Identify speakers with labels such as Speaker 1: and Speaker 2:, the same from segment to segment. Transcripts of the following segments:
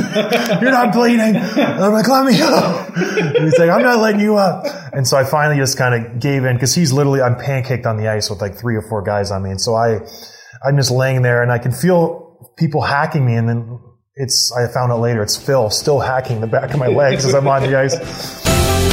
Speaker 1: You're not bleeding. And I'm like, let me up. And he's like, I'm not letting you up. And so I finally just kind of gave in because I'm pancaked on the ice with like 3 or 4 guys on me. And so I'm just laying there and I can feel people hacking me. And then I found out later, it's Phil still hacking the back of my legs as I'm on the ice.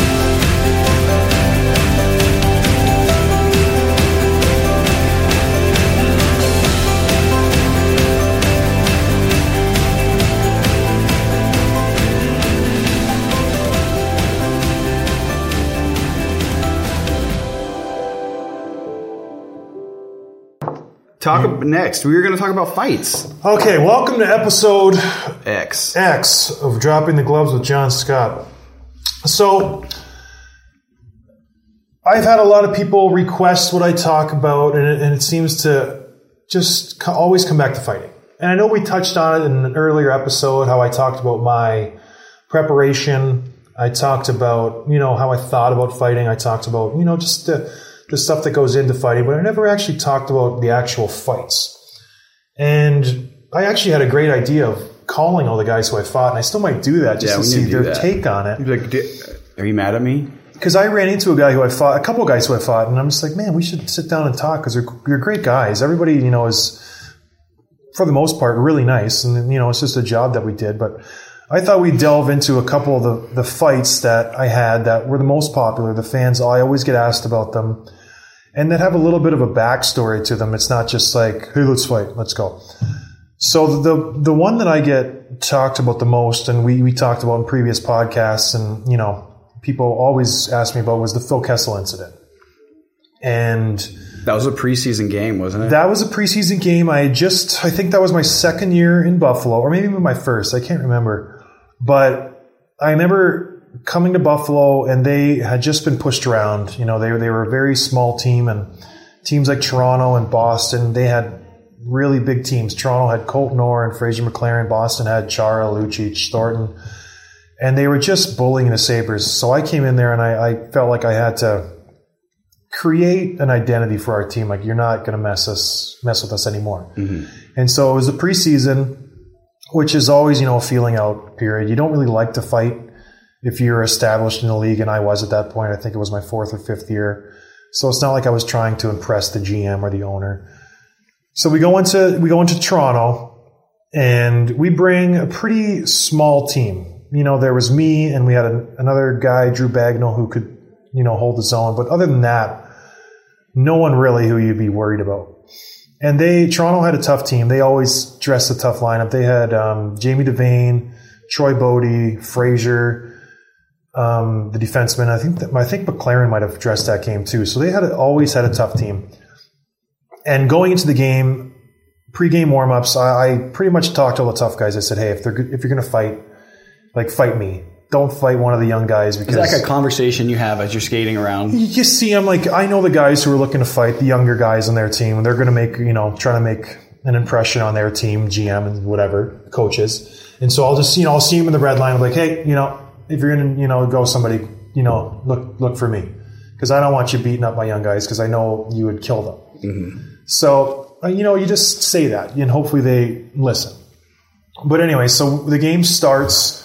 Speaker 2: Next, we were going to talk about fights.
Speaker 1: Okay, welcome to episode
Speaker 2: X
Speaker 1: of Dropping the Gloves with John Scott. So, I've had a lot of people request what I talk about, and it seems to just always come back to fighting. And I know we touched on it in an earlier episode, how I talked about my preparation. I talked about, how I thought about fighting. I talked about, just the stuff that goes into fighting, but I never actually talked about the actual fights. And I actually had a great idea of calling all the guys who I fought, and I still might do that just to see their take on it.
Speaker 2: You'd be like, are you mad at me?
Speaker 1: Because I ran into a couple of guys who I fought, and I'm just like, man, we should sit down and talk because they're great guys. Everybody, is, for the most part, really nice, and, it's just a job that we did. But I thought we'd delve into a couple of the fights that I had that were the most popular. The fans, I always get asked about them. And that have a little bit of a backstory to them. It's not just like, hey, let's fight, let's go. So the one that I get talked about the most, and we talked about in previous podcasts, and people always ask me about, was the Phil Kessel incident. And
Speaker 2: that was a preseason game, wasn't it?
Speaker 1: That was a preseason game. I think that was my second year in Buffalo, or maybe even my first. I can't remember. But I remember coming to Buffalo, and they had just been pushed around. They were a very small team, and teams like Toronto and Boston, they had really big teams. Toronto had Colton Orr and Fraser McLaren. Boston had Chara, Lucic, Thornton, and they were just bullying the Sabres. So I came in there, and I felt like I had to create an identity for our team. Like, you're not going to mess with us anymore. Mm-hmm. And so it was the preseason, which is always, a feeling out period. You don't really like to fight if you're established in the league, and I was at that point. I think it was my 4th or 5th year. So it's not like I was trying to impress the GM or the owner. So we go into Toronto, and we bring a pretty small team. There was me, and we had another guy, Drew Bagnall, who could, hold his own. But other than that, no one really who you'd be worried about. And Toronto had a tough team. They always dressed a tough lineup. They had Jamie Devane, Troy Bodie, Fraser, the defenseman. I think McLaren might have dressed that game too. So they always had a tough team. And going into the game, pre-game warm-ups, I pretty much talked to all the tough guys. I said, hey, if you're going to fight, fight me. Don't fight one of the young guys. Because
Speaker 2: it's like a conversation you have as you're skating around.
Speaker 1: You see, I know the guys who are looking to fight, the younger guys on their team, and they're going to make, trying to make an impression on their team, GM and whatever, coaches. And so I'll just, I'll see them in the red line. I'm like, hey, if you're going to, go somebody, look for me. Because I don't want you beating up my young guys because I know you would kill them. Mm-hmm. So, you just say that and hopefully they listen. But anyway, so the game starts.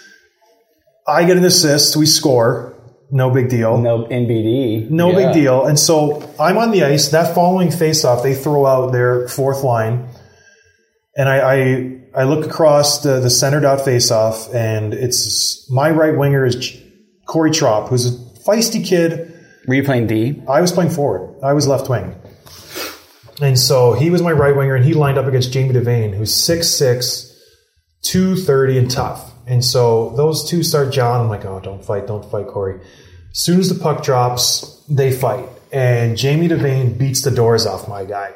Speaker 1: I get an assist. We score. No big deal.
Speaker 2: No NBD.
Speaker 1: No big deal. And so I'm on the ice. That following faceoff, they throw out their 4th line. And I look across the centered out faceoff, and it's my right winger is Corey Trop, who's a feisty kid.
Speaker 2: Were you playing D?
Speaker 1: I was playing forward. I was left wing. And so he was my right winger, and he lined up against Jamie Devane, who's 6'6", 230, and tough. And so those two start jawing. I'm like, oh, don't fight, Corey. As soon as the puck drops, they fight. And Jamie Devane beats the doors off my guy.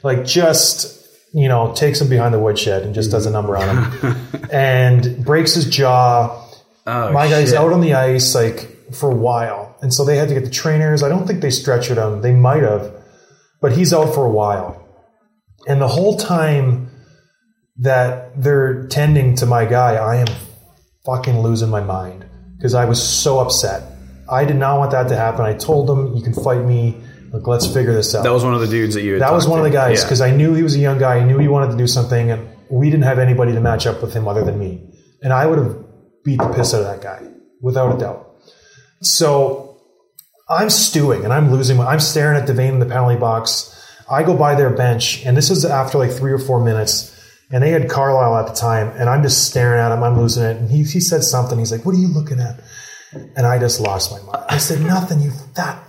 Speaker 1: Takes him behind the woodshed and just does a number on him. And breaks his jaw.
Speaker 2: Oh,
Speaker 1: my guy's out on the ice, for a while. And so they had to get the trainers. I don't think they stretchered him. They might have. But he's out for a while. And the whole time that they're tending to my guy, I am fucking losing my mind because I was so upset. I did not want that to happen. I told them, you can fight me. Look, let's figure this out.
Speaker 2: That was one of the dudes that you had
Speaker 1: That was one of the guys
Speaker 2: yeah.
Speaker 1: because I knew he was a young guy. I knew he wanted to do something, and we didn't have anybody to match up with him other than me. and I would have beat the piss out of that guy without a doubt. So I'm stewing and I'm losing. I'm staring at Devane in the penalty box. I go by their bench, and this was after like 3 or 4 minutes, and they had Carlisle at the time, and I'm just staring at him. I'm losing it, and he said something. He's like, "What are you looking at?" And I just lost my mind. I said, "Nothing, you fat."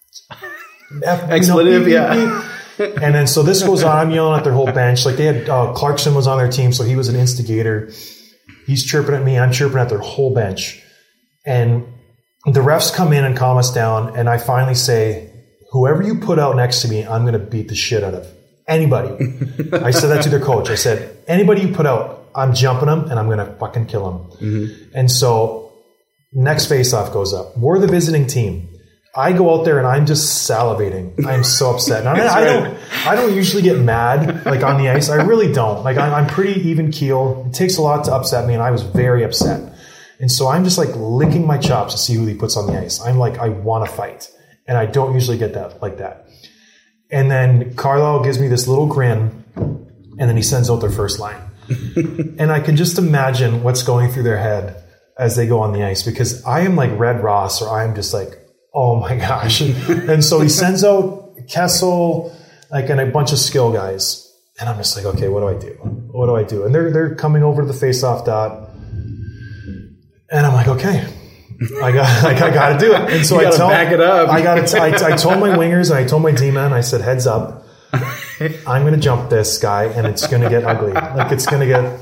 Speaker 2: Expletive, yeah.
Speaker 1: And then so this goes on. I'm yelling at their whole bench. Like they had Clarkson was on their team, so he was an instigator. He's chirping at me. I'm chirping at their whole bench. And the refs come in and calm us down. And I finally say, "Whoever you put out next to me, I'm going to beat the shit out of. Anybody." I said that to their coach. I said, "Anybody you put out, I'm jumping them and I'm going to fucking kill them." Mm-hmm. And so next face-off goes up. We're the visiting team. I go out there and I'm just salivating. I'm so upset. And I don't usually get mad like on the ice. I really don't. Like I'm pretty even keel. It takes a lot to upset me, and I was very upset. And so I'm just like licking my chops to see who he puts on the ice. I'm like, I want to fight, and I don't usually get that like that. And then Carlisle gives me this little grin, and then he sends out their first line. And I can just imagine what's going through their head as they go on the ice, because I am like Red Ross, or I'm just like, oh my gosh. And so he sends out Kessel, like, and a bunch of skill guys. And I'm just like, okay, what do I do? What do I do? And they're coming over to the face-off dot. And I'm like, okay, I got to do it. And so I
Speaker 2: back it up.
Speaker 1: I told my wingers and I told my D-man, I said, heads up. I'm going to jump this guy, and it's going to get ugly. Like, it's going to get...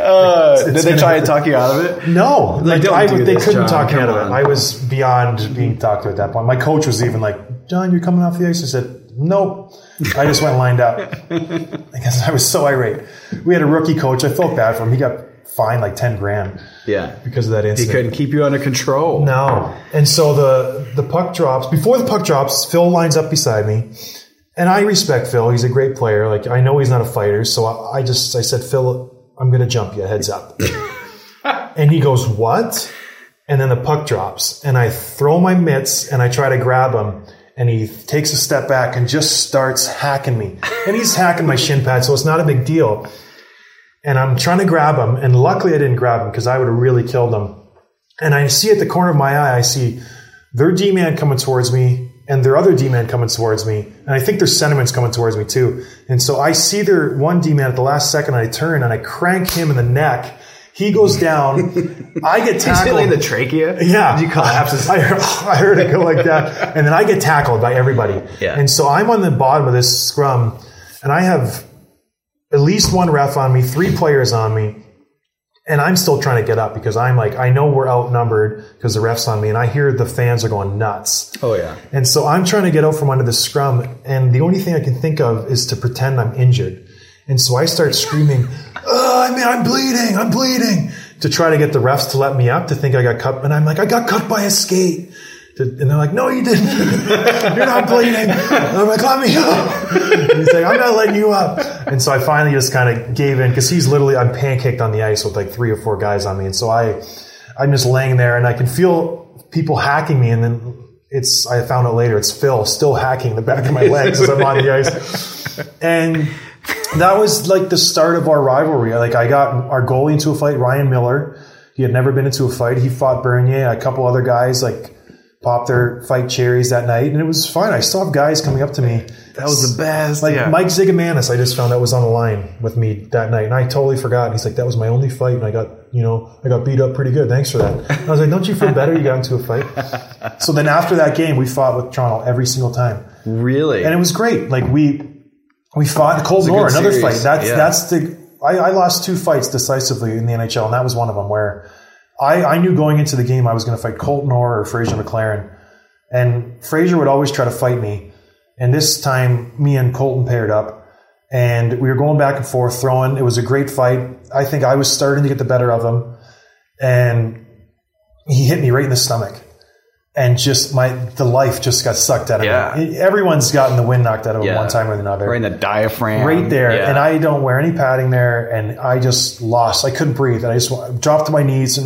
Speaker 2: did they try to talk you out of it?
Speaker 1: No.
Speaker 2: They
Speaker 1: couldn't talk me out of it. I was beyond being talked to at that point. My coach was even like, "John, you're coming off the ice?" I said, "Nope." I just went lined up because I was so irate. We had a rookie coach. I felt bad for him. He got fined like $10,000 because of that incident.
Speaker 2: He couldn't keep you under control.
Speaker 1: No. And so the puck drops. Before the puck drops, Phil lines up beside me. And I respect Phil. He's a great player. Like, I know he's not a fighter. So I said, "Phil, I'm going to jump you. Heads up." And he goes, "What?" And then the puck drops. And I throw my mitts and I try to grab him. And he takes a step back and just starts hacking me. And he's hacking my shin pad, so it's not a big deal. And I'm trying to grab him. And luckily I didn't grab him, because I would have really killed him. And I see at the corner of my eye, I see their D-man coming towards me and their other D-man coming towards me. And I think their centerman's coming towards me too. And so I see their one D-man at the last second, and I turn and I crank him in the neck. He goes down. I get tackled.
Speaker 2: In the trachea?
Speaker 1: Yeah.
Speaker 2: Did you collapse?
Speaker 1: I heard it go like that. And then I get tackled by everybody. Yeah. And so I'm on the bottom of this scrum, and I have at least one ref on me, 3 players on me. And I'm still trying to get up, because I'm like, I know we're outnumbered because the ref's on me, and I hear the fans are going nuts.
Speaker 2: Oh, yeah.
Speaker 1: And so I'm trying to get out from under the scrum, and the only thing I can think of is to pretend I'm injured. And so I start screaming, I'm bleeding, to try to get the refs to let me up, to think I got cut. And I'm like, I got cut by a skate. And they're like, "No, you didn't. You're not bleeding." And I'm like, "Let me up." And he's like, "I'm not letting you up." And so I finally just kind of gave in, because I'm pancaked on the ice with like 3 or 4 guys on me. And so I'm just laying there, and I can feel people hacking me. And then I found out later, it's Phil still hacking the back of my legs as I'm on the ice. And that was like the start of our rivalry. Like, I got our goalie into a fight, Ryan Miller. He had never been into a fight. He fought Bernier. A couple other guys like popped their fight cherries that night, and it was fun. I still have guys coming up to me.
Speaker 2: That was the best.
Speaker 1: Like Mike Zigomanis, I just found out was on the line with me that night, and I totally forgot. He's like, "That was my only fight, and I got beat up pretty good. Thanks for that." I was like, "Don't you feel better you got into a fight?" So then after that game, we fought with Toronto every single time.
Speaker 2: Really?
Speaker 1: And it was great. Like we fought Colton Orr, another fight. I lost 2 fights decisively in the NHL, and that was one of them where I knew going into the game I was going to fight Colton Orr or Fraser McLaren. And Fraser would always try to fight me. And this time, me and Colton paired up. And we were going back and forth, throwing. It was a great fight. I think I was starting to get the better of him. And he hit me right in the stomach. And just the life just got sucked out of me. Everyone's gotten the wind knocked out of them one time or another.
Speaker 2: Right in the diaphraham.
Speaker 1: Right there. Yeah. And I don't wear any padding there. And I just lost. I couldn't breathe. And I just dropped to my knees and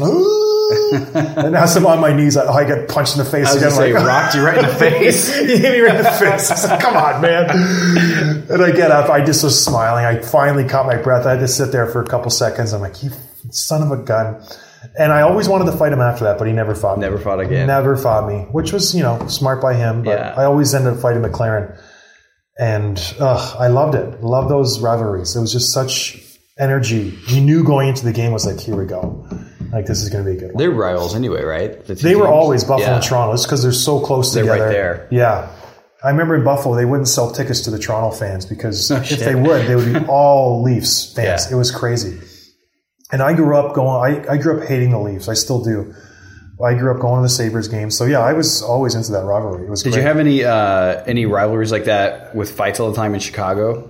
Speaker 1: and as I'm on my knees, I get punched in the face again.
Speaker 2: Rocked you right in the face.
Speaker 1: He hit me right in the face. I said, "Come on, man." And I get up. I just was smiling. I finally caught my breath. I had to sit there for a couple seconds. I'm like, "You son of a gun. And I always wanted to fight him after that, but he never fought me.
Speaker 2: Never fought again.
Speaker 1: Never fought me, which was, smart by him. But
Speaker 2: Yeah.
Speaker 1: I always ended up fighting McLaren. And I loved it. Loved those rivalries. It was just such energy. You knew going into the game was like, here we go. Like, this is going to be a good one.
Speaker 2: They're rivals anyway, right?
Speaker 1: They were always Buffalo and Toronto. It's because they're so close
Speaker 2: They're
Speaker 1: together.
Speaker 2: right there.
Speaker 1: Yeah. I remember in Buffalo, they wouldn't sell tickets to the Toronto fans because if they would, they would be all Leafs fans.
Speaker 2: Yeah.
Speaker 1: It was crazy. And I grew up I grew up hating the Leafs. I still do. I grew up going to the Sabres games. So, yeah, I was always into that rivalry. It was
Speaker 2: Did
Speaker 1: great.
Speaker 2: you have any rivalries like that with fights all the time in Chicago?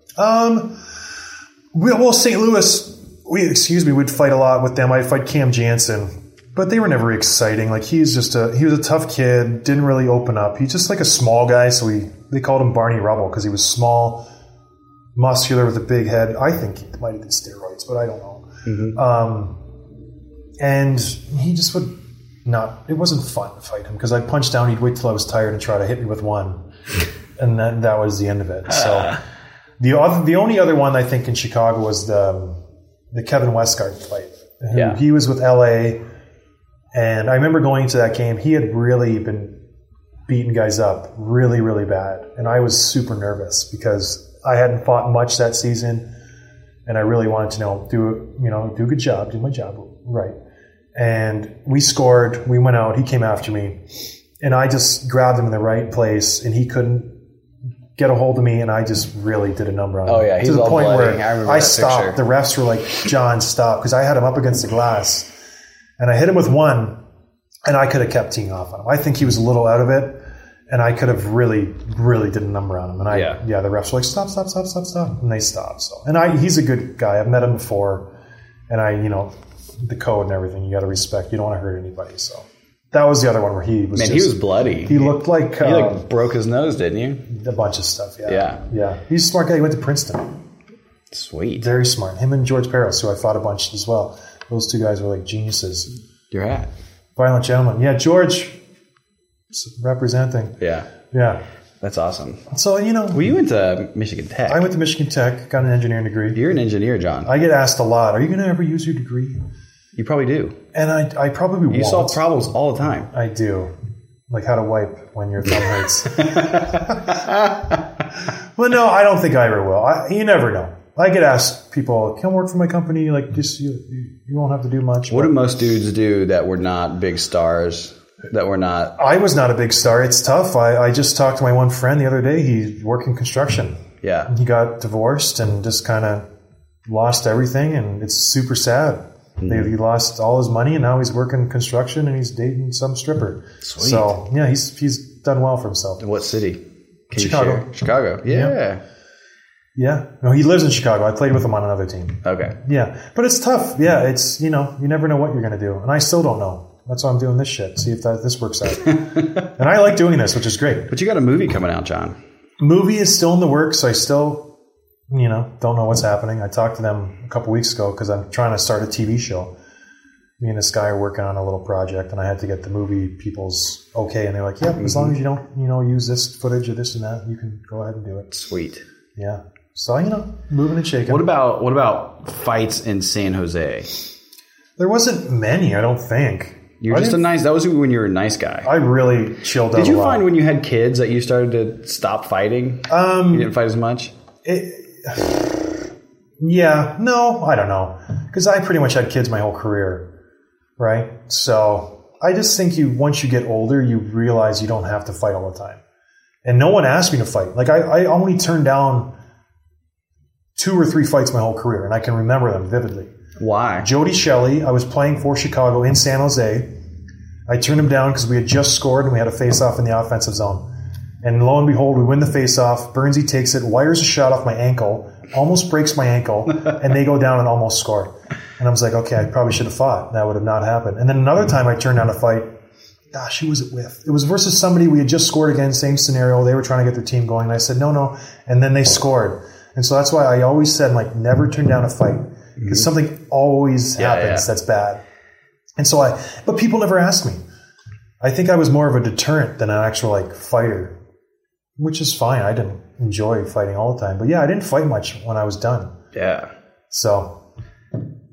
Speaker 1: Well, St. Louis, we'd fight a lot with them. I'd fight Cam Jansen. But they were never exciting. Like, he was a tough kid, didn't really open up. He's just like a small guy, so they called him Barney Rubble because he was small, muscular with a big head. I think he might have did steroids, but I don't know.
Speaker 2: Mm-hmm.
Speaker 1: And he just would not, it wasn't fun to fight him because I'd punch down, he'd wait till I was tired and try to hit me with one. And then that was the end of it. So the only other one I think in Chicago was the Kevin Westgard fight.
Speaker 2: Yeah.
Speaker 1: He was with LA. And I remember going to that game. He had really been beating guys up really, really bad. And I was super nervous because I hadn't fought much that season. And I really wanted to do a good job, do my job right. And we scored. We went out. He came after me. And I just grabbed him in the right place. And he couldn't get a hold of me. And I just really did a number on him.
Speaker 2: Oh, yeah. He's
Speaker 1: to the
Speaker 2: all
Speaker 1: point
Speaker 2: bloody.
Speaker 1: where
Speaker 2: I remember
Speaker 1: I
Speaker 2: that
Speaker 1: stopped.
Speaker 2: picture.
Speaker 1: The refs were like, John, stop. Because I had him up against the glass. And I hit him with one, and I could have kept teeing off on him. I think he was a little out of it, and I could have really, really did a number on him. And the refs were like, stop. And they stopped. So, and he's a good guy. I've met him before, and the code and everything, you got to respect. You don't want to hurt anybody. So that was the other one where he was
Speaker 2: he was bloody.
Speaker 1: He looked like...
Speaker 2: He broke his nose, didn't you?
Speaker 1: A bunch of stuff, yeah. Yeah. He's a smart guy. He went to Princeton.
Speaker 2: Sweet.
Speaker 1: Very smart. Him and George Peros, who I fought a bunch as well. Those two guys were like geniuses.
Speaker 2: Your hat.
Speaker 1: Violent gentlemen. Yeah, George representing.
Speaker 2: Yeah.
Speaker 1: Yeah.
Speaker 2: That's awesome.
Speaker 1: So,
Speaker 2: Well, you went to Michigan Tech.
Speaker 1: I went to Michigan Tech, got an engineering degree.
Speaker 2: You're an engineer, John.
Speaker 1: I get asked a lot, are you going to ever use your degree?
Speaker 2: You probably do.
Speaker 1: And I probably won't.
Speaker 2: You solve problems all the time.
Speaker 1: I do. Like how to wipe when your thumb hurts. Well, no, I don't think I ever will. You never know. I get asked, people, come work for my company. Like, just you won't have to do much.
Speaker 2: What do most dudes do that were not big stars? That were not...
Speaker 1: I was not a big star. It's tough. I just talked to my one friend the other day. He worked in construction.
Speaker 2: Yeah.
Speaker 1: He got divorced and just kind of lost everything, and it's super sad. Mm-hmm. He lost all his money, and now he's working construction, and he's dating some stripper.
Speaker 2: Sweet.
Speaker 1: So, yeah, he's done well for himself.
Speaker 2: In what city?
Speaker 1: Chicago.
Speaker 2: Chicago. Yeah.
Speaker 1: Yeah. No, he lives in Chicago. I played with him on another team.
Speaker 2: Okay.
Speaker 1: Yeah. But it's tough. Yeah, it's, you never know what you're going to do. And I still don't know. That's why I'm doing this shit. See if this works out. And I like doing this, which is great.
Speaker 2: But you got a movie coming out, John.
Speaker 1: Movie is still in the works. I still, don't know what's happening. I talked to them a couple weeks ago because I'm trying to start a TV show. Me and this guy are working on a little project, and I had to get the movie people's okay. And they're like, yep, as long as you don't, use this footage or this and that, you can go ahead and do it.
Speaker 2: Sweet.
Speaker 1: Yeah. So, moving and shaking.
Speaker 2: What about fights in San Jose?
Speaker 1: There wasn't many, I don't think.
Speaker 2: You're just that was when you were a nice guy.
Speaker 1: I really chilled out.
Speaker 2: Did you find when you had kids that you started to stop fighting? You didn't fight as much?
Speaker 1: Yeah. No, I don't know. Because I pretty much had kids my whole career, right? So I just think once you get older, you realize you don't have to fight all the time. And no one asked me to fight. Like I only turned down 2 or 3 fights my whole career, and I can remember them vividly.
Speaker 2: Why?
Speaker 1: Jody Shelley, I was playing for Chicago in San Jose. I turned him down because we had just scored and we had a face-off in the offensive zone. And lo and behold, we win the face-off. Burnsy takes it, wires a shot off my ankle, almost breaks my ankle, and they go down and almost score. And I was like, okay, I probably should have fought. That would have not happened. And then another time I turned down a fight. Gosh, who was it with? It was versus somebody we had just scored again, same scenario. They were trying to get their team going. And I said, no. And then they scored. And so that's why I always said, never turn down a fight. Because something always happens that's bad. And so but people never asked me. I think I was more of a deterrent than an actual fighter, which is fine. I didn't enjoy fighting all the time. But yeah, I didn't fight much when I was done.
Speaker 2: Yeah.
Speaker 1: So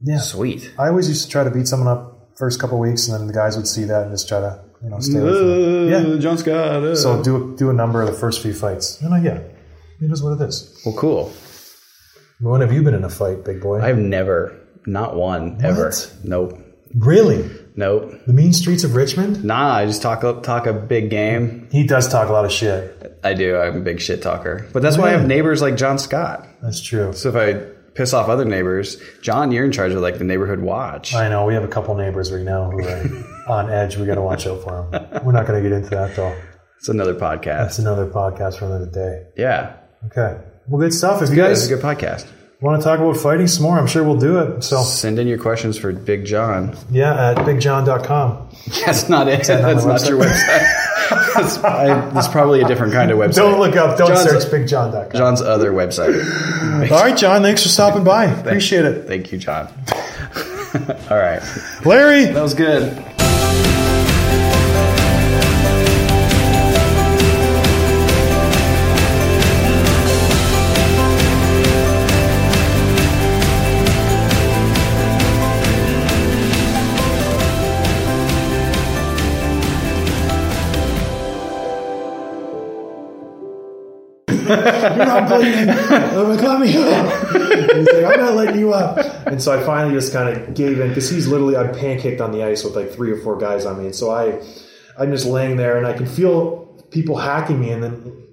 Speaker 1: Yeah.
Speaker 2: Sweet.
Speaker 1: I always used to try to beat someone up first couple of weeks, and then the guys would see that and just try to, stay away from it. Yeah.
Speaker 2: John Scott.
Speaker 1: So do a number of the first few fights. And it is what it is.
Speaker 2: Well, cool.
Speaker 1: When have you been in a fight, big boy?
Speaker 2: I've never, not one, ever. Nope.
Speaker 1: Really?
Speaker 2: Nope.
Speaker 1: The mean streets of Richmond?
Speaker 2: Nah, I just talk a big game.
Speaker 1: He does talk a lot of shit.
Speaker 2: I do. I'm a big shit talker. But that's why I have neighbors like John Scott.
Speaker 1: That's true.
Speaker 2: So if I piss off other neighbors, John, you're in charge of the neighborhood watch.
Speaker 1: I know. We have a couple neighbors right now who are on edge. We got to watch out for them. We're not going to get into that, though.
Speaker 2: It's another podcast.
Speaker 1: That's another podcast for another day.
Speaker 2: Yeah.
Speaker 1: Okay. Well, good stuff. If you guys
Speaker 2: it's a good podcast.
Speaker 1: Want to talk about fighting some more, I'm sure we'll do it. So
Speaker 2: send in your questions for Big John.
Speaker 1: Yeah, at bigjohn.com.
Speaker 2: That's not it. That's not your website. That's probably a different kind of website.
Speaker 1: Don't look up. Don't search bigjohn.com.
Speaker 2: John's other website.
Speaker 1: All right, John. Thanks for stopping by. Appreciate it.
Speaker 2: Thank you, John. All right.
Speaker 1: Larry.
Speaker 2: That was good.
Speaker 1: You're not bleeding. Let me up. He's like, I'm not letting you up. And so I finally just kind of gave in because he's literally, I'm pancaked on the ice with 3 or 4 guys on me. And so I'm just laying there and I can feel people hacking me. And then